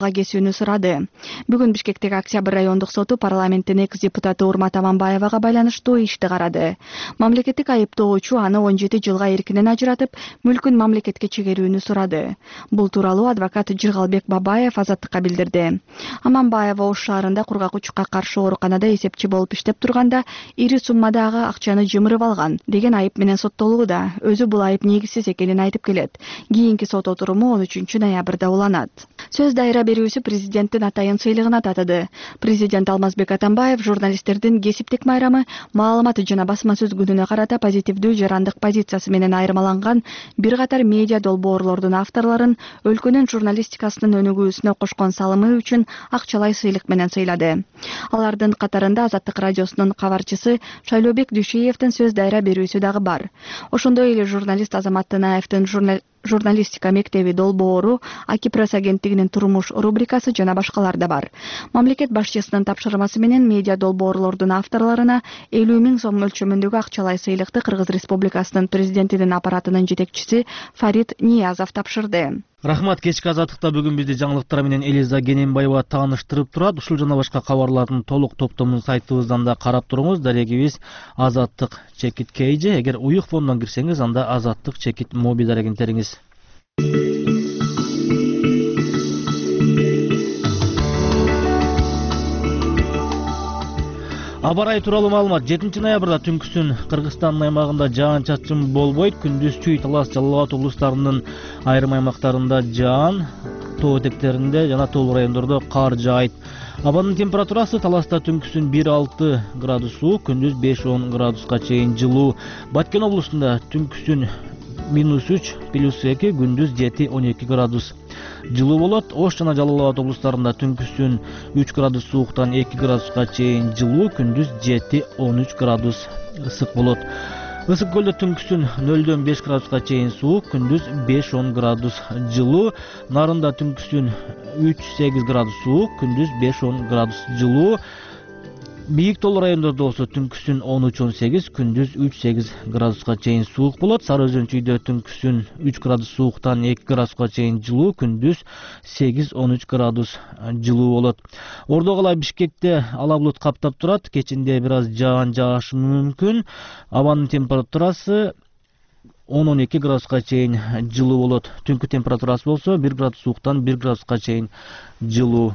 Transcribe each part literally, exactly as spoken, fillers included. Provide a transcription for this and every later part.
кесүүнү сурады. Бүгүн Бишкектеги Октябрь райондук соту парламенттин экс депутаты Урмат Аманбаевага байланыштуу ишти карады. Мамлекеттик айыптоочу аны он жети жылга эркинен ажыратып, мүлкүн мамлекетке чегерүүнү сурады. Бул тууралуу адвокат Жыргалбек Бабаев Азаттыкка билдирди. Аманбаева Ош шаарында кургак учукка каршы ооруканада эсепчи болуп иштеп турганда ири суммадагы акчаны жымырып алган деген айып менен соттолууда. Өзү бул айып негизсиз экенин айтып келет. Кийинки сот отуруму он үчүнчү ноябрда уланат. Сөз дайра берүүсү президенттин атайын сыйлыгына татыды. Президент Алмазбек Атамбаев журналисттердин кесиптик майрамы, маалымат жана басма сөз күнүнө карата позитивдүү жарандык позициясы менен айырмаланган бир катар медиа долбоорлордун авторлорун өлкөнүн журналистикасынын өнүгүүсүнө кошкон салымы үчүн акчалай сыйлык менен сыйлады. Алардын катарында Азаттык радиосунун кабарчысы Шайлообек Дүйшеевдин сөз дайра берүүсү дагы бар. Ошондой эле журналист Азамат Тынаевдин журналистика мектеби долбоору, Акипресс агенттигинин турмуш рубрикасы жана башкалар да бар. Мамлекет башчысынын тапшырмасы менен медиа долбоорлордун авторлоруна элүү миң сом мөлчөмүндөгү акчалай сыйлыкты Кыргыз Республикасынын президентинин аппаратынын жетекчиси Фарид Ниязов тапшырды. Рахмат. Кечки Азаттыкта бүгүн бизди жаңылыктар менен Элиза Кененбаева тааныштырып турат. Ушул жана башка кабарлардын толук топтомун сайтыбыздан да карап туруңуз. Дарегибиз Азаттык чекит кейжи. Эгер уюк фондон кирсеңиз, анда Азаттык чекит моби дарегиңтериңиз. Аба ырайы тууралуу маалымат. жетинчи ноябрда түнкүсүн Кыргызстандын аймагында жаан-чачын болбойт. Күндүз Чүй, Талас, Жалал Абад облустарынын айрым аймактарында жаан, тоо этектеринде жана тоолуу райондордо кар жаайт. Абанын температурасы Таласта түнкүсүн бир алты градус суук, күндүз беш он градуска чейин жылуу. Баткен облусунда түнкүсүн минус үч, плюс эки, күндүз жети он эки градус жылуу болот. Ош жана Жалал Абад облустарында түнкүсүн үч градус сууктан эки градуска чейин жылуу, күндүз жети он үч градус ысык болот. Ысык көлдө түнкүсүн нөлдөн беш градуска чейин суук, күндүз беш он градус жылуу. Нарында түнкүсүн үч сегиз градус суук, күндүз беш он градус жылуу. Бийик тоолуу райондордо болсо түнкүсүн он үч он сегиз, күндүз үч сегиз градуска чейин суук болот. Сары Өзөн Чүйдө түнкүсүн үч градус сууктан эки градуска чейин жылуу, күндүз сегиз он үч градус жылуу болот. Ордо кала Бишкекте ала булут каптап турат. Кечинде бир аз жаан жаашы мүмкүн. Абанын температурасы он он эки градуска чейин жылуу болот. Түнкү температурасы болсо бир градус сууктан бир градуска чейин жылуу.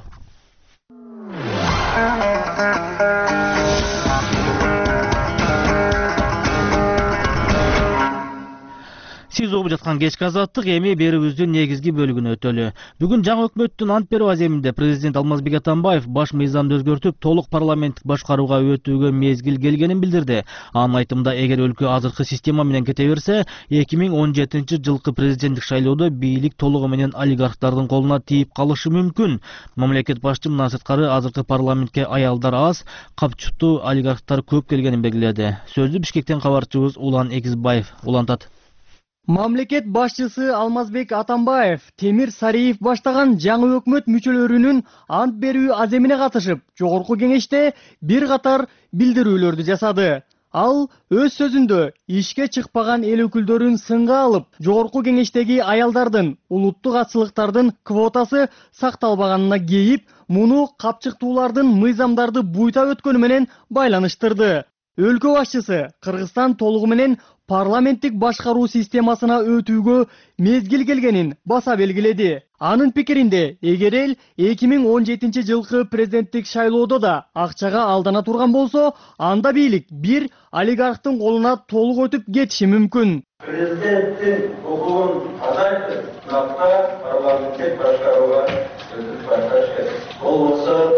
Сиз угуп жаткан кечки Азаттык, эми берүүбүздүн негизги бөлүгүнө өтөлү. Бүгүн жаңы өкмөттүн ант берүү аземинде президент Алмазбек Атамбаев баш мыйзамды өзгөртүп, толук парламенттик башкарууга өтүүгө мезгил келгенин билдирди. Анын айтымында, эгер өлкө азыркы система менен кете берсе, эки миң он жетинчи жылкы президенттик шайлоодо бийлик толугу менен олигархтардын колуна тийип калышы мүмкүн. Мамлекет башчы мындан сырткары азыркы парламентке аялдар аз, капчыктуу олигархтар көп келгенин белгиледи. Сөздү Бишкектен кабарчыбыз Улан Экизбаев улантат. Мамлекет башчысы Алмазбек Атамбаев Темир Сариев баштаган жаңы өкмөт мүчөлөрүнүн ант берүү аземине катышып, жогорку кеңеште бир катар билдирүүлөрдү жасады. Ал өз сөзүндө ишке чыкпаган эл өкүлдөрүн сынга алып, жогорку кеңештеги аялдардын улуттук атчылыктардын квотасы сакталбаганына кейип, муну капчыктуулардын мыйзамдарды буйта өткөнү менен байланыштырды. Өлкө башчысы Кыргызстан толугу менен парламенттик башкаруу системасына өтүүгө мезгил келгенин баса белгиледи. Анын пикиринде, эгер эл эки миң он жетинчи жылкы президенттик шайлоодо да акчага алдана турган болсо, анда бийлик бир олигархтын колуна толук өтүп кетиши мүмкүн. Президенттин укугун азайтып, накта парламенттик башкарууга өтүп башташ керек. Болбосо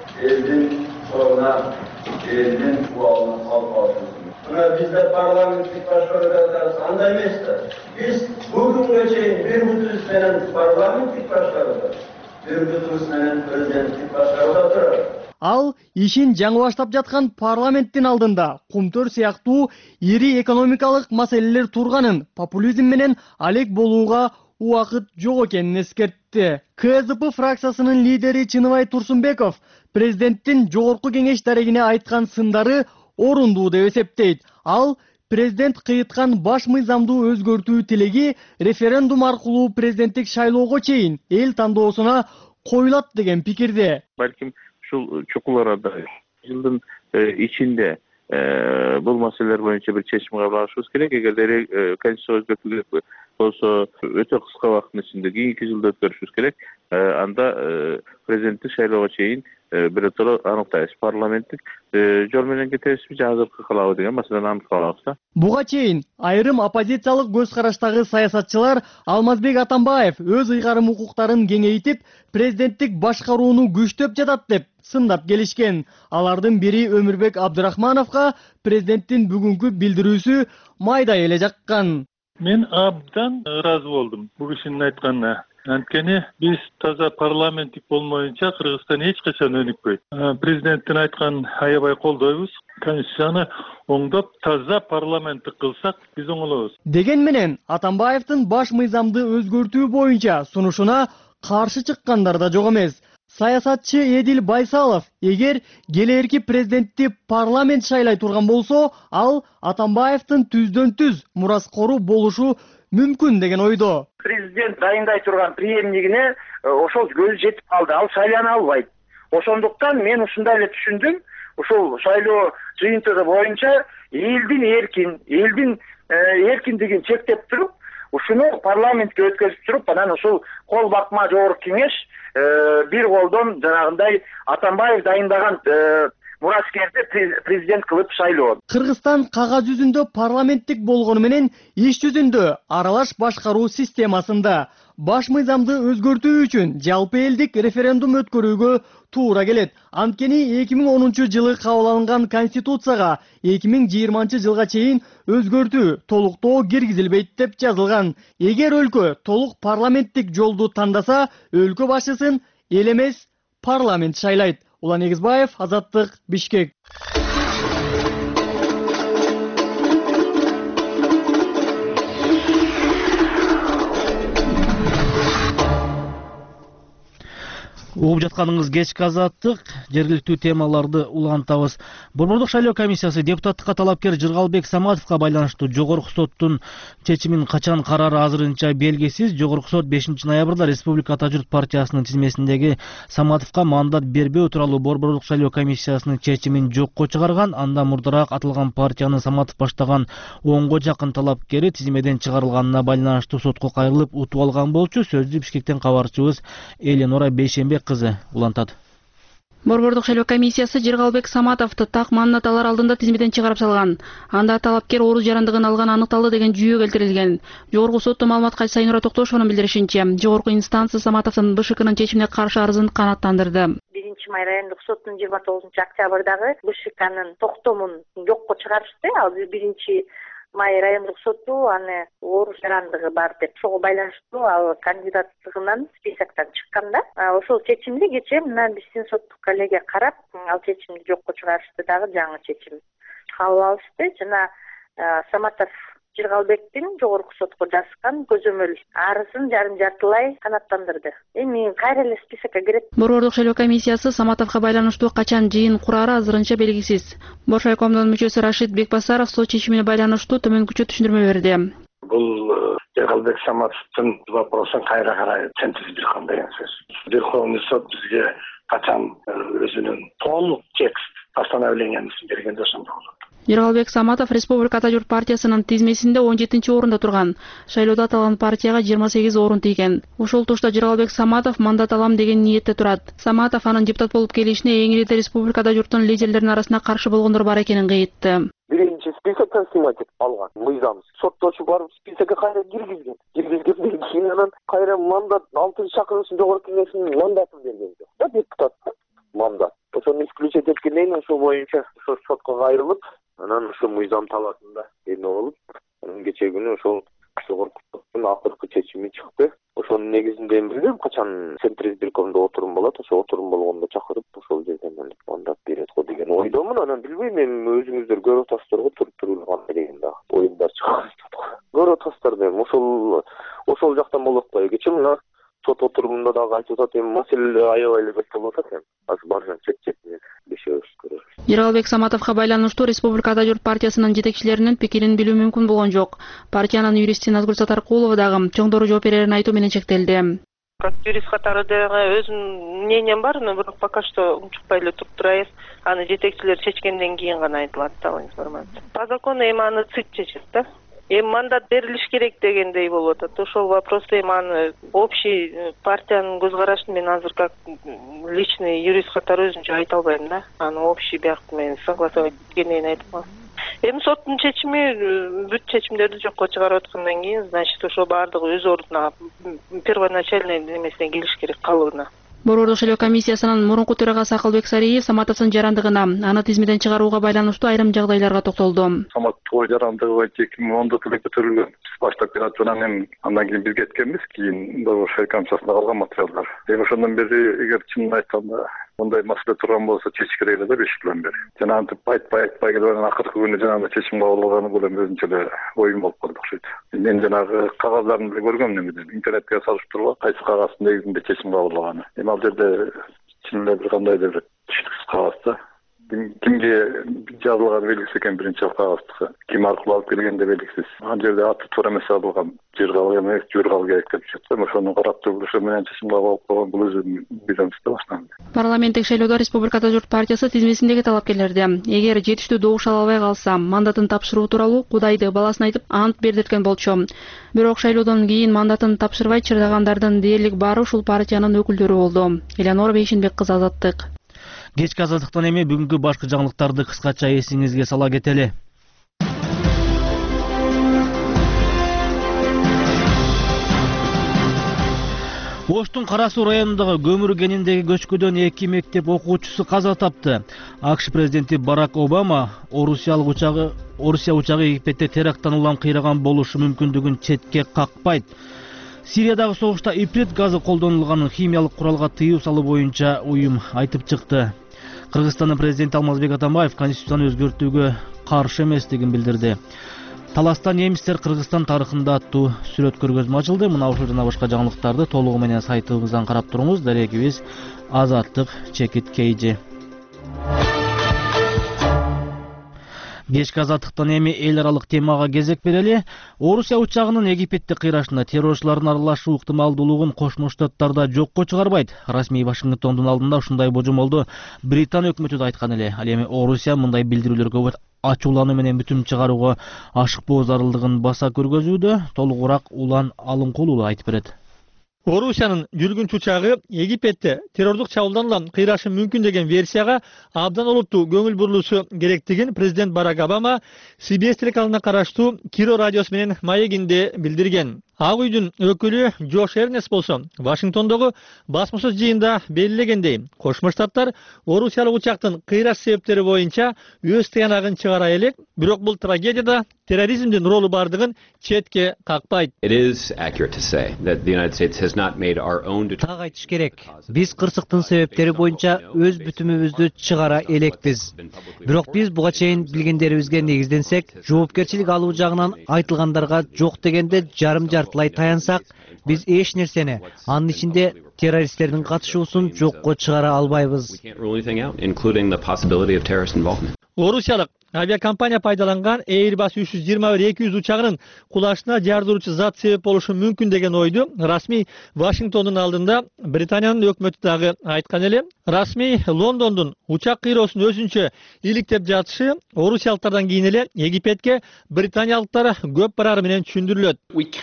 элдин сорuna, элдин убалына калып калышы. Мына бизде парламенттик башкарууга андай эмес да. Биз бүгүнгө чейин бир бүтүбүз менен парламенттик башкарууда, бир бүтүбүз менен президенттик башкарууда турат. Ал ишин жаңы баштап жаткан парламенттин алдында кумтөр сыяктуу ири экономикалык маселелер турганын, популизм менен алек болууга убакыт жок экенин эскертти. КСДП фракциясынын лидери Чыныбай Турсунбеков президенттин жогорку кеңеш дарегине айткан сындары орундуу деп эсептейт. Ал президент кыйыткан баш мыйзамды өзгөртүү тилеги референдум аркылуу президенттик шайлоого чейин эл тандоосуна коюлат деген пикирде. Балким ушул чукул арада жылдын ичинде бул маселелер боюнча бир чечим кабыл алышыбыз керек. Эгерде конституция өзгөртүлгөн болсо өтө кыска убакыттын ичинде кийинки жылда өткөрүшүбүз керек. Анда президенттик шайлоого чейин биротоло аныктайбыз. Парламенттик жол менен кетебизби же азыркы кылабы деген маселени аныктап алабыз да. Буга чейин айрым оппозициялык көз караштагы саясатчылар Алмазбек Атамбаев өз ыйгарым укуктарын кеңейтип, президенттик башкарууну күчтөп жатат деп сындап келишкен. Алардын бири Өмүрбек Абдырахмановго президенттин бүгүнкү билдирүүсү майдай эле жаккан. Мен абдан ыраазы болдум бул кишинин айтканына. Анткени биз таза парламенттик болмоюнча Кыргызстан эч качан өнүкпөйт. Президенттин айтканын аябай колдойбуз. Конституцияны оңдоп, таза парламенттик кылсак, биз оңолобуз. Деген менен Атамбаевдин баш мыйзамды өзгөртүү боюнча сунушуна каршы чыккандар да жок эмес. Саясатчы Эдил Байсалов, эгер келээрки президентти парламент шайлай турган болсо, ал Атамбаевдин түздөн түз мураскору болушу мүмкүн деген ойдо. Президент дайындай турган преемнигине ошол көзү жетип калды. Ал шайлана албайт. Ошондуктан мен ушундай эле түшүндүм. Ушул шайлоо жыйынтыгы боюнча элдин эркин, элдин эркиндигин чектеп туруп, ушуну парламентке өткөзүп туруп, анан ушул кол бакма жогорку кеңеш бир колдон жанагындай Атамбаев дайындаган мураскерди президент кылып шайлоо. Кыргызстан кагаз жүзүндө парламенттик болгону менен иш жүзүндө аралаш башкаруу системасында баш мыйзамды өзгөртүү үчүн жалпы элдик референдум өткөрүүгө туура келет. Анткени эки миң онунчу жылы кабыл алынган конституцияга эки миң жыйырманчы жылга чейин өзгөртүү толуктоо киргизилбейт деп жазылган. Эгер өлкө толук парламенттик жолду тандаса, өлкө башчысын эл эмес парламент шайлайт. Улан Эгизбаев, Азаттык, Бишкек. Угуп жатканыңыз кечки Азаттык, жергиликтүү темаларды улантабыз. Борбордук шайлоо комиссиясы депутаттыкка талапкер Жыргалбек Саматовго байланыштуу жогорку соттун чечимин качан карары азырынча белгисиз. Жогорку сот бешинчи ноябрда Республика Ата журт партиясынын тизмесиндеги Саматовго мандат бербөө тууралуу борбордук шайлоо комиссиясынын чечимин жокко чыгарган. Анда мурдараак аталган партиянын Саматов баштаган онго жакын талапкери тизмеден чыгарылганына байланыштуу сотко кайрылып утуп алган болчу. Сөздү Бишкектен кабарчыбыз Эленора Бейшембек кызы улантат. Борбордук шайлоо комиссиясы Жыргалбек Саматовду так мандат алар алдында тизмеден чыгарып салган. Анда талапкер орус жарандыгын алган аныкталды деген жүйө келтирилген. Жогорку сотто маалыматка Сайнура Токтошованын билдиришинче, жогорку инстанция Саматовдун БШКнын чечимине каршы арызын канааттандырды. биринчи май райондук соттун жыйырма тогузунчу октябрдагы БШКнын токтомун жокко чыгарышты. Ал биринчи май райондук соту аны орус жарандыгы бар деп ошого байланыштуу ал кандидаттыгынан списоктон чыкканда, ошол чечимди кечээ мына биздин соттук коллегия карап, ал чечимди жокко чыгарышты, дагы жаңы чечим кабыл алышты. Жана Саматов Жыргалбектин жогорку сотко жазган көзөмөл арызын жарым жартылай канааттандырды. Эми кайра эле списокко кирет. Борбордук шайлоо комиссиясы Саматовго байланыштуу качан жыйын курары азырынча белгисиз. Боршайкомдун мүчөсү Рашид Бекбасаров сот чечимине байланыштуу төмөнкүчө түшүндүрмө берди. Бул Жыргалбек Саматовдун вопросун кайра карай тентиздир кандай сөз. Верховный суд бизге качан өзүнүн толук текст постановлениясын бергенде ошондо болот. Жыргалбек Саматов Республика Ата журт партиясынын тизмесинде он жетинчи орунда турган. Шайлоодо аталган партияга жыйырма сегиз орун тийген. Ушул тушта Жыргалбек Саматов мандат алам деген ниетте турат. Саматов анын депутат болуп келишине эң ирете Республика Ата журттун лидерлеринин арасында каршы болгондор бар экенин кыйтты. Биринчи списоктон сыймайт деп алган мыйзам. Соттоочу барып списокко кайра киргизген. Киргизгенден кийин анан кайра мандат алтынчы чакырылышын жогорку кеңештин мандатын берген. Да депутат мандат. Ошону исключить эткенден ошол боюнча ошо сотко кайрылып, анан ошо мыйзам талаасында эме болуп, анан кечээ күнү ошол жогорку соттун акыркы чечими чыкты. Ошонун негизинде эми билбейм качан Центр избиркомдо отурум болот, ошо отурум болгондо чакырып ошол жерден мандат берет го деген ойдомун. Анан билбейм, эми өзүңүздөр көрүп атасыздарго туруп туруп кандай деген да оюндар чыгат. Көрүп атасыздар дейм, ошол ошол жактан болот го. Кечээ мына сот отурумунда дагы айтып атат, эми маселе аябай эле көп болуп атат, эми азыр барган чет-четинен бешөөбүз көрөбүз. Жыргалбек Саматовго байланыштуу Республика Ата журт партиясынын жетекчилеринин пикирин билүү мүмкүн болгон жок. Партиянын юристи Назгүл Сатаркулова дагы чоңдору жооп берерин айтуу менен чектелди. Как юрист катары дагы өзүмдүн мнением бар, но бирок пока что унчукпай эле туруп турабыз. Аны жетекчилер чечкенден кийин гана айтылат да информация. По закону эми аны ЦИК чечет да. Эми мандат берилиш керек дегендей болуп атат. Ошол вопросту эми аны общий партиянын көз карашын мен азыр как личный юрист катары өзүмчө айта албайм да. Аны общий биякты менен согласовать эткенден айтып калам. Эми соттун чечими бүт чечимдерди жокко чыгарып аткандан кийин, значит, ошо баардыгы өз ордуна первоначальный немесине келиш керек, калыбына. Борбордук шайлоо комиссиясынын мурунку төрагасы Акылбек Сариев Саматовдун жарандыгына, аны тизмеден чыгарууга байланыштуу айрым жагдайларга токтолду. Саматов жарандыгы боюнча эки миң ондо эле көтөрүлгөн. Баштап келаткан эми андан кийин бир кеткенбиз, кийин борбордук шайлоо комиссиясында калган материалдар. Эми ошондон бери эгер чынын айтканда мындай маселе турган болсо чечиш керек эле да беш жылдан бери. Жана антип айтпай айтпай келип анан акыркы күнү жанагы чечим кабыл алганы бул эми өзүнчө эле оюм болуп калды окшойт. Мен жанагы кагаздарын деле көргөм немеде. Интернетке салыштырып кайсы кагазын негизинде чечим кабыл алганы. Эми ал жерде чын эле бир кандайдыр бир түшүнүксүз кагаз да. Кимге жазылганы белгисиз экен, биринчи кагазды ким аркылуу алып келгенде белгисиз. Ал жерде аты туура эмес алган, жер калган эмес, жер кал керек деп жатты. Ошону карап туруп ошо менен чечим кабыл алып койгон бул өзү бидемсте баштан. Парламенттик шайлоодо Республикада журт партиясы тизмесиндеги талапкерлерди эгер жетиштүү добуш ала албай калса, мандатын тапшыруу тууралуу Кудайды баласына айтып ант бердирткен болчу. Бирок шайлоодон кийин мандатын тапшырбай чырдагандардын дээрлик баары ушул партиянын өкүлдөрү болду. Элеонора Бейшенбек кызы, Азаттык. Кечки азаттыктан эми бүгүнкү башкы жаңылыктарды кыскача эсиңизге сала кетели. Оштун Кара Суу районундагы көмүр кениндеги көчкүдөн эки мектеп окуучусу каза тапты. АКШ президенти Барак Обама Орусиялык учагы Орусия учагы Египетте теракттан улам кыйраган болушу мүмкүндүгүн четке какпайт. Сириядагы согушта иприт газы колдонулганын химиялык куралга тыюу салуу боюнча уюм айтып чыкты. Кыргызстандын президенти Алмазбек Атамбаев конституцияны өзгөртүүгө каршы эместигин билдирди. Таласта немистер Кыргызстан тарыхында аттуу сүрөт көргөзмө ачылды. Мына ушул жана башка жаңылыктарды толугу менен сайтыбыздан карап туруңуз. Дарегибиз Азаттык чекит кейжи. Кечки азаттыктан эми эл аралык темага кезек берели. Орусия учагынын Египетте кыйрашына террорчулардын аралашуу ыктымалдуулугун Кошмо Штаттарда жокко чыгарбайт. Расмий Вашингтондун алдында ушундай божомолду Британ өкмөтү да айткан эле. Ал эми Орусия мындай билдирүүлөргө ачуулануу менен бүтүм чыгарууга ашыкпоо зарылдыгын баса көргөзүүдө. Толугураак Улан Алынкулуу айтып берет. Орусиянын жүргүнчү учагы Египетте террордук чабуулдан улам кыйрашы мүмкүн деген версияга абдан олуттуу көңүл бурулуусу керектигин президент Барак Обама Си Би Эс телеканалына караштуу Киро радиосу менен маегинде билдирген. Ак үйдүн өкүлү Джош Эрнест болсо Вашингтондогу басмасөз жыйында белгилегендей, Кошмо Штаттар Орусиялык учактын кыйраш себептери боюнча өз тыянагын чыгара элек, бирок бул трагедияда терроризмдин ролу бардыгын четке какпайт. Так айтыш керек. Биз кырсыктын себептери боюнча өз бүтүмүбүздү чыгара элекпиз. Бирок биз буга чейин билгендерибизге негизденсек, жоопкерчилик алуу жагынан айтылгандарга жок дегенде жарым жартылай таянсак, биз эч нерсени, анын ичинде террористтердин катышуусун жокко чыгара албайбыз. Орусиялык авиакомпания пайдаланган Airbus үч жүз жыйырма бир эки жүз учагынын кулашына жардыруучу зат себеп болушу мүмкүн деген ойду расмий Вашингтондун алдында Британиянын өкмөтү дагы айткан эле. Расмий Лондондун учак кыйроосун өзүнчө иликтеп жатышы орусиялыктардан кийин эле Египетке британиялыктар көп барары менен түшүндүрүлөт.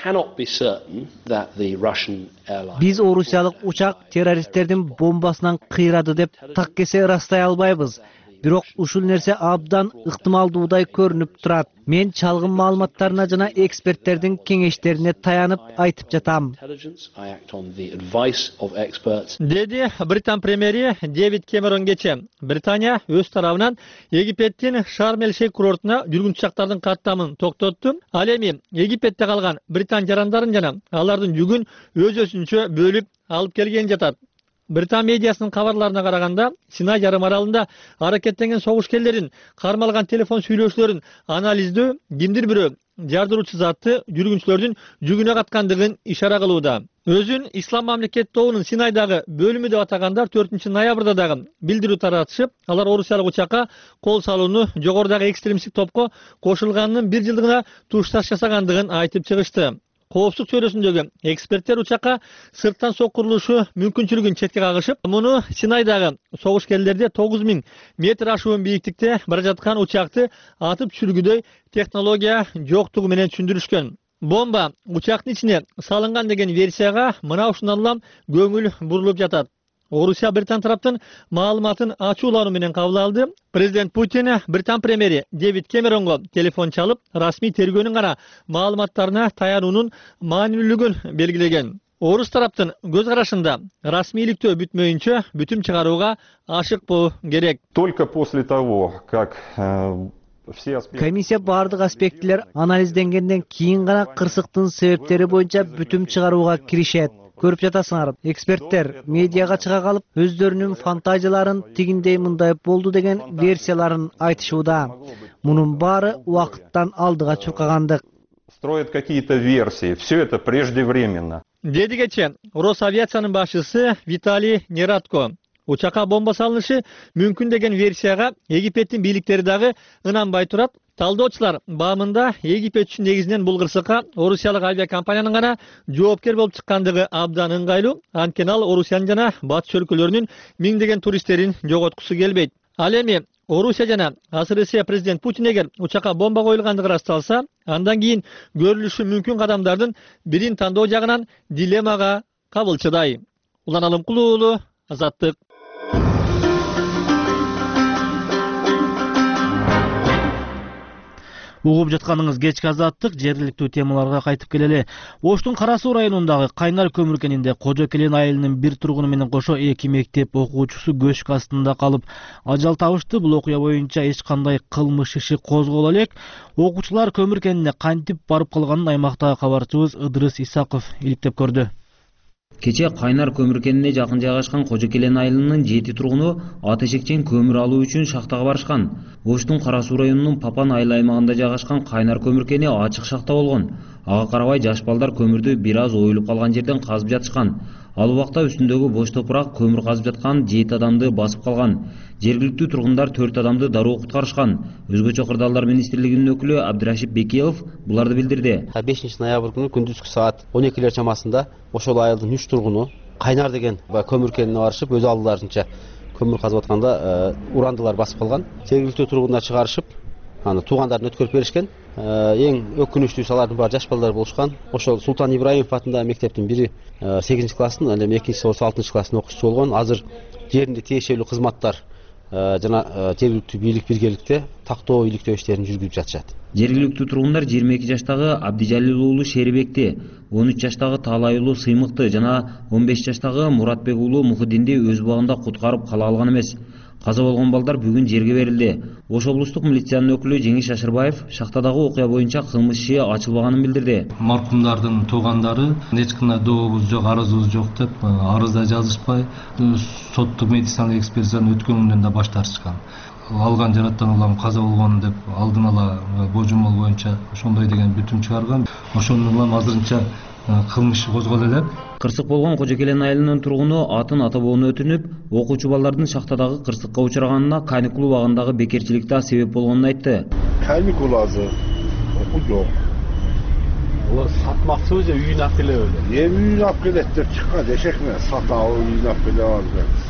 Биз орусиялык учак террористтердин бомбасынан кыйрады деп так кесе ырастай албайбыз. Бирок ушул нерсе абдан ыктымалдуудай көрүнүп турат. Мен чалгын маалыматтарына жана эксперттердин кеңештерине таянып айтып жатам. Деди Британ премьери Дэвид Кэмерон кече. Британия өз тарабынан Египеттин Шарм-эль-Шейх курортуна жүргүнчү учактардын каттамын токтотту. Ал эми Египетте калган британ жарандарын жана алардын жүгүн өз-өзүнчө бөлүп алып келген жатат. Британ медиасынын кабарларына караганда, Синай жарым аралында аракеттенген согушкерлерин кармалган телефон сүйлөшүүлөрүн анализдөө кимдир бирөө жардыруучу затты жүргүнчүлөрдүн жүгүнө каткандыгын ишара кылууда. Өзүн Ислам мамлекет тобунун Синайдагы бөлүмү деп атагандар төртүнчү ноябрда дагы билдирүү таратышып, алар орусиялык учакка кол салууну жогорудагы экстремисттик топко кошулганынын бир жылдыгына тушташ жасагандыгын айтып чыгышты. коопсуздук чөйрөсүндөгү эксперттер учакка сырттан соккурулушу мүмкүнчүлүгүн четке кагышып, муну Синайдагы согушкерлерде тогуз миң метр ашуун бийиктикте бара жаткан учакты атып түшүргүдөй технология жоктугу менен түшүндүрүшкөн. Бомба учактын ичине салынган деген версияга мына ушундан улам көңүл бурулуп жатат. Орусия Британ тараптын маалыматын ачуулануу менен кабыл алды. Президент Путин Британ премьери Дэвид Кэмеронго телефон чалып, расмий тергөөнүн гана маалыматтарына таянуунун маанилүүлүгүн белгилеген. Орус тараптын көз карашында расмийликтөө бүтмөйүнчө бүтүм чыгарууга ашыкпоо керек. Только после того, как комиссия бардык аспектилер анализденгенден кийин гана кырсыктын себептери боюнча бүтүм чыгарууга киришет. Көрүп жатасыңар, эксперттер медиага чыга калып, өздөрүнүн фантазияларын тигиндей мындай болду деген версияларын айтышууда. Мунун баары убакыттан алдыга чуркагандык. Строят какие-то версии. Все это преждевременно. Деди кече Росавиациянын башчысы Виталий Нерадко. Учакка бомба салынышы мүмкүн деген версияга Египеттин бийликтери дагы ынанбай турат. Талдоочулар баамында Египет үчүн негизинен бул кырсыкка орусиялык авиакомпаниянын гана жоопкер болуп чыккандыгы абдан ыңгайлуу. Анткени ал Орусиянын жана батыш өлкөлөрүнүн миңдеген туристтерин жоготкусу келбейт. Ал эми Орусия жана АСРС президент Путин эгер учакка бомба коюлгандыгы ырасталса, андан кийин көрүлүшү мүмкүн кадамдардын бирин тандоо жагынан дилеммага кабылчыдай. Улан Алымкулуу уулу, Азаттык. Угуп жатканыңыз кечки Азаттык, жергиликтүү темаларга кайтып келели. Оштун Кара Суу районундагы Кайнар көмүр кенинде Кожо Келен айылынын бир тургуну менен кошо эки мектеп окуучусу көшк астында калып ажал табышты. Бул окуя боюнча эч кандай кылмыш иши козголо элек. Окуучулар көмүр кенине кантип барып калганын аймактагы кабарчыбыз Ыдырыс Исаков иликтеп көрдү. Кече Кайнар көмүр кенине жакын жайгашкан Кожо Келен айылынын жети тургуну ат эшекчен көмүр алуу үчүн шахтага барышкан. Оштун Кара Суу районунун Папан айыл аймагында жайгашкан Кайнар көмүр кени ачык шахта болгон. Ага карабай жаш балдар көмүрдү бир аз оюлуп калган жерден казып жатышкан. Ал убакта үстүндөгү бош топурак көмүр казып жаткан жети адамды басып калган. Жергиликтүү тургундар төрт адамды дароо куткарышкан. Өзгөчө кырдаалдар министрлигинин өкүлү Абдырашип Бекиев буларды билдирди. бешинчи ноябрь күнү күндүзгү саат он экилер чамасында ошол айылдын үч тургуну Кайнар деген көмүр кенине барышып, өз алдыларынча көмүр казып атканда урандылар басып калган. Жергиликтүү тургундар чыгарышып, аны туугандарын өткөрүп беришкен. Эң өкүнүчтүүсү алардын баары жаш балдар болушкан. Ошол Султан Ибраимов атындагы мектептин бири сегизинчи класстын, ал эми экинчиси болсо алтынчы класстын окуучусу болгон. Азыр жеринде тиешелүү кызматтар жана жергиликтүү бийлик биргеликте тактоо иликтөө иштерин жүргүзүп жатышат. Жергиликтүү тургундар жыйырма эки жаштагы Абдижалил уулу Шерибекти, он үч жаштагы Таалай уулу Сыймыкты жана он беш жаштагы Муратбек уулу Мухиддинди өз убагында куткарып кала алган эмес. Каза болгон балдар бүгүн жерге берилди. Ош облустук милициянын өкүлү Жеңиш Ашырбаев шахтадагы окуя боюнча кылмыш иши ачылбаганын билдирди. Маркумдардын туугандары эч кандай дообуз жок, арызыбыз жок деп арыз да жазышпай, соттук медициналык экспертизаны өткөнгөндөн да баш тартышкан. Алган жараттан улам каза болгон деп алдын ала божомол боюнча ошондой деген бүтүм чыгарган. Ошондон улам азырынча кылмыш козголо элек. Кырсык болгон Кожо Келен айылынын тургуну атын атабоону өтүнүп, окуучу балдардын шахтадагы кырсыкка учраганына каникул убагындагы бекерчилик да себеп болгонун айтты. Каникул азыр, окуу жок. Олар сатмакчыбы же үйүнө алып келеби эле? Эми үйүнө алып келет деп чыккан, эшек менен сатабы үйүнө алып келе албайбыз.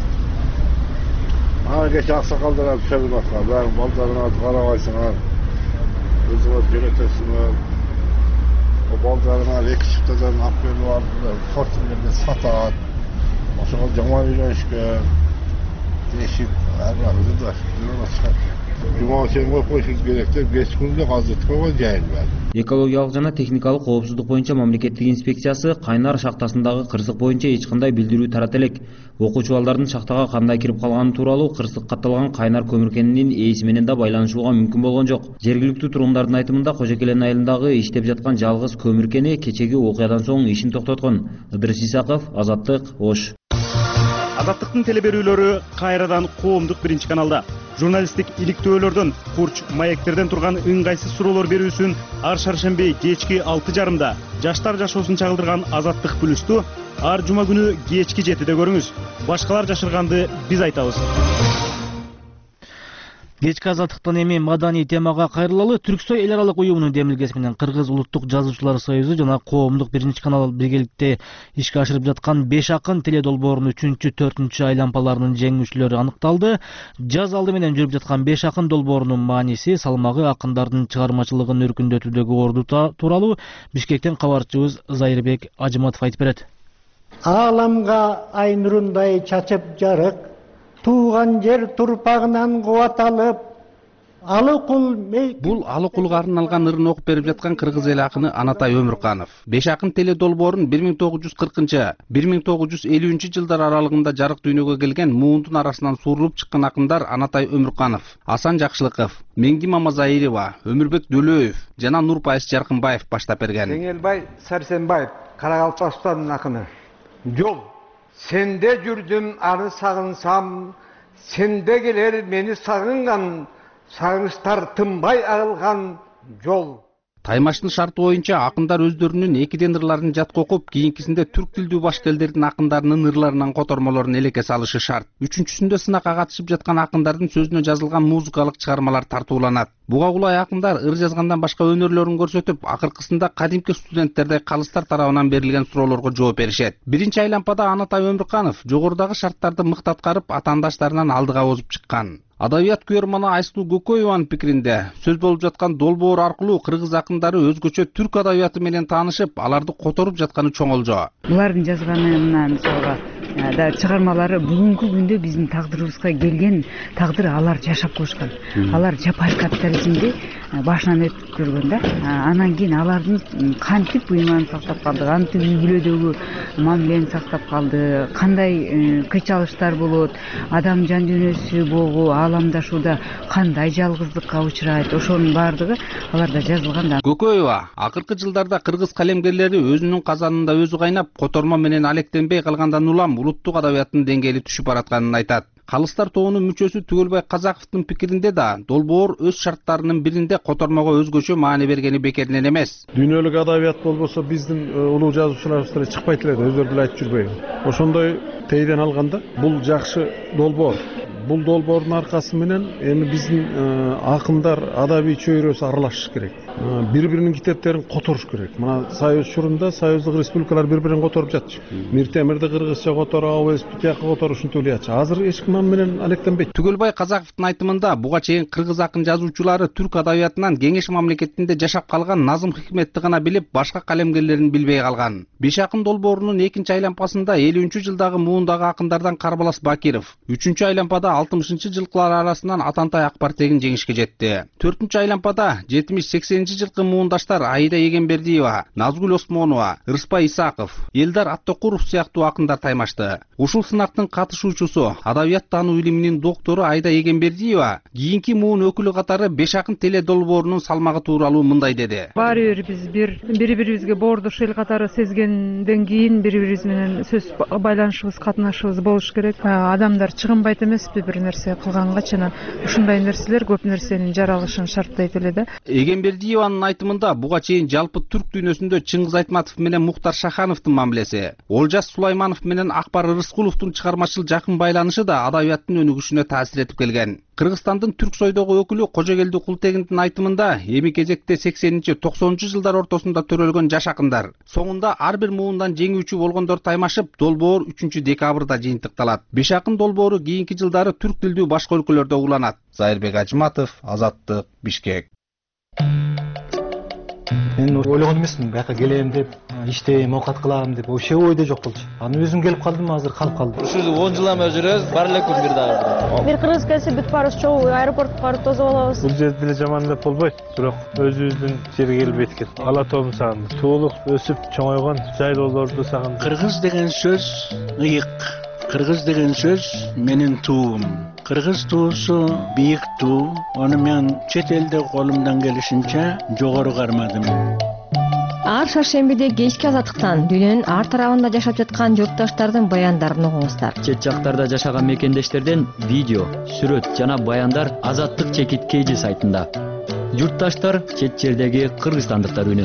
Ага кече аксакалдар сөгүнүп аткан, баягы балдарыңарды карабайсыңар, өзүңөр жөнөтөсүңөр. Балдарына эки чыптадан алып келип алып, фортелерге сатат. Ошого жаман үйлөнүшкөн. Дешип, арбагы да жүрөт. Жума чейин коюп коюшубуз керек деп кеч күндө казып койгон жайым бар. Экологиялык жана техникалык коопсуздук боюнча мамлекеттик инспекциясы Кайнар шахтасындагы кырсык боюнча эч кандай билдирүү тарата элек. Окуучу балдардын шахтага кандай кирип калганы тууралуу кырсык катталган Кайнар көмүр кенинин ээси менен да байланышууга мүмкүн болгон жок. Жергиликтүү тургундардын айтымында Кожо Келен айылындагы иштеп жаткан жалгыз көмүр кени кечеги окуядан соң ишин токтоткон. Ыдырыс Исаков, Азаттык, Ош. Азаттыктын телеберүүлөрү кайрадан коомдук биринчи каналда. Журналисттик иликтөөлөрдөн, курч маектерден турган ыңгайсыз суроолор берүүсүн ар шаршемби кечки алты жарымда жаштар жашоосун чагылдырган Азаттык бүлүстү ар жума күнү кечки жетиде көрүңүз. Башкалар жашырганды биз айтабыз. Кечки азаттыктан эми маданий темага кайрылалы. Түрксой эл аралык уюмунун демилгеси менен Кыргыз Улуттук Жазуучулар союзу жана Коомдук биринчи канал биргеликте ишке ашырып жаткан беш акын теле долбоорунун үчүнчү, төртүнчү айлампаларынын жеңүүчүлөрү аныкталды. Жаз алды менен жүрүп жаткан беш акын долбоорунун мааниси, салмагы, акындардын чыгармачылыгын өркүндөтүүдөгү орду тууралуу Бишкектен кабарчыбыз Зайырбек Ажыматов айтып берет. Ааламга ай нурундай чачып жарык, тууган жер турпагынан кубат алып, Алыкул Бул Алыкулга арналган ырын окуп берип жаткан кыргыз эл акыны Анатай Өмүрканов. Беш акын теле долбоорун бир миң тогуз жүз кыркынчы — бир миң тогуз жүз элүүнчү жылдар аралыгында жарык дүйнөгө келген муундун арасынан суурулуп чыккан акындар Анатай Өмүрканов, Асан Жакшылыков, Меңги Мамазайырова, Өмүрбек Дөлөев жана Нурпайыс Жаркынбаев баштап берген. Кеңелбай Сарсенбаев, Карагалпастан акыны. Жол, сенде жүрдүм, аны сагынсам, сенде келер мени сагынган, сагынычтар тынбай агылган жол. Таймаштын шарты боюнча акындар өздөрүнүн экиден ырларын жатка окуп, кийинкисинде түрк тилдүү башка элдердин акындарынын ырларынан котормолорун элекке салышы шарт. Үчүнчүсүндө сынакка катышып жаткан акындардын сөзүнө жазылган музыкалык чыгармалар тартууланат. Буга кулай акындар ыр жазгандан башка өнөрлөрүн көрсөтүп, акыркысында кадимки студенттердей калыстар тарабынан берилген суроолорго жооп беришет. Биринчи айлампада Анатай Өмүрканов жогорудагы шарттарды мыкты аткарып, атаандаштарынан алдыга озуп чыккан. Адабият күйөрманы Айсулуу Көкөеванын пикиринде, сөз болуп жаткан долбоор аркылуу кыргыз акындары өзгөчө түрк адабияты менен таанышып, аларды которуп жатканы чоңолжо. Булардын жазганына мисалга да чыгармалары бүгүнкү күндө биздин тагдырыбызга келген тагдыр алар жашап коюшкан. Алар жапайы капитализмди башынан өтүп көргөн да. Анан кийин алардын кантип буйманы сактап калды, кантип үй бүлөдөгү мамилени сактап калды, кандай кыйчалыштар болот, адам жан дүйнөсү болгу ааламдашууда кандай жалгыздыкка учурайт, ошонун баардыгы аларда жазылган да. Көкөева акыркы жылдарда кыргыз калемгерлери өзүнүн казанында өзү кайнап, котормо менен алектенбей калгандан улам улуттук адабияттын деңгээли түшүп баратканын айтат. Калыстар тобунун мүчөсү Түгөлбай Казаковдун пикиринде да долбоор өз шарттарынын биринде котормого өзгөчө маани бергени бекеринен эмес. Дүйнөлүк адабият болбосо биздин улуу жазуучуларыбыз чыкпайт эле, өздөрү деле айтып жүрбөйбү. Ошондой тейден алганда бул жакшы долбоор. Бул долбоордун аркасы менен эми биздин акындар адабий чөйрөсү аралашыш керек. Бири-биринин китептерин которуш керек. Мына Союз чорунда союздук республикалар бири-бирин которуп жатчы. Мир Темирди кыргызча которуп, Овести тияка которушун төлөйатчы. Азыр эч ким менен алектенбейт. Түгөлбай Казаковдун айтымында буга чейин кыргыз акын жазуучулары түрк адабиятынан кеңеш мамлекетинде жашап калган Назым Хикметти гана билип, башка калемгерлерин билбей калган. Беш акын долбоорунун экинчи айлампасында элүүнчү жылдагы муундагы акындардан Карбалас Бакиров, үчүнчү айлампада алтымышынчы жылкылар арасынан Атантай Акбартегин жеңишке жетти. төртүнчү айлампада жетимиш сексенинчи жылкы муундаштар Аида Егенбердиева, Назгүл Осмонова, Рыспай Исаков, Элдар Аттокуров сыяктуу акындар таймашты. Ушул сынактын катышуучусу, адабият таануу илиминин доктору Аида Егенбердиева кийинки муун өкүлү катары беш акын теле долбоорунун салмагы тууралуу мындай деди. Баары бир биз бир бири-бирибизге боордош эл катары сезгенден кийин бири-бирибиз менен сөз байланышыбыз, катнашыбыз болуш керек. Адамдар чыгынбайт эмеспи бир нерсе кылганга, жана ушундай нерселер көп нерсенин жаралышын шарттайт эле да. Егенбердиеванын айтымында буга чейин жалпы түрк дүйнөсүндө Чыңгыз Айтматов менен Мухтар Шахановдун мамилеси, Олжас Сулайманов менен Акбар Рыскуловдун чыгармачыл жакын байланышы да адабияттын өнүгүшүнө таасир этип келген. Кыргызстандын Түрксойдогу өкүлү Кожогелди Култегиндин айтымында эми кезекте сексенинчи токсонунчу жылдар ортосунда төрөлгөн жаш акындар, соңунда ар бир муундан жеңүүчү болгондор таймашып, долбоор үчүнчү декабрда жыйынтыкталат. Беш акын долбоору кийинки жылдары түрк тилдүү башка өлкөлөрдө уланат. Зайырбек Ажыматов, Азаттык, Бишкек. Мен ойлогон эмесмин, бияка келем деп, иштейм, оокат кылам деп, вообще ойдо жок болчу. Аны өзүм келип калдым, азыр калып калдым. Ушул он жыл эме жүрөбүз, бар эле күн бир дагы. Бир кыргыз келсе бүт баарыбыз чогуу аэропортко барып тосуп алабыз. Бул жерде деле жаман деп болбойт, бирок өзүбүздүн жерге келбейт экен. Ала тообун сагындым. Туулуп, өсүп, чоңойгон жайлоолорду сагындым. Кыргыз деген сөз ыйык. Кыргыз деген сөз менин туум. Кыргыз туусу бийик туу. Аны мен чет элде колумдан келишинче жогору кармадым. Ар шаршембиде кечки азаттыктан дүйнөнүн ар тарабында жашап жаткан журтташтардын баяндарын угуңуздар. Чет жактарда жашаган мекендештерден видео, сүрөт жана баяндар Азаттык чекит кейжи сайтында. Журтташтар чет жердеги кыргызстандыктар үнү.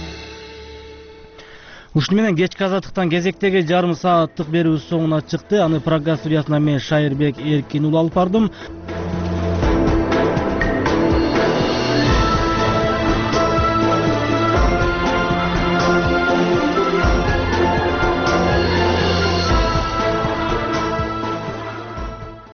Ушуну менен кечки азаттыктан кезектеги жарым сааттык берүүбүз соңуна чыкты. Аны программа студиясынан мен Шайырбек Эркин уулу алып бардым.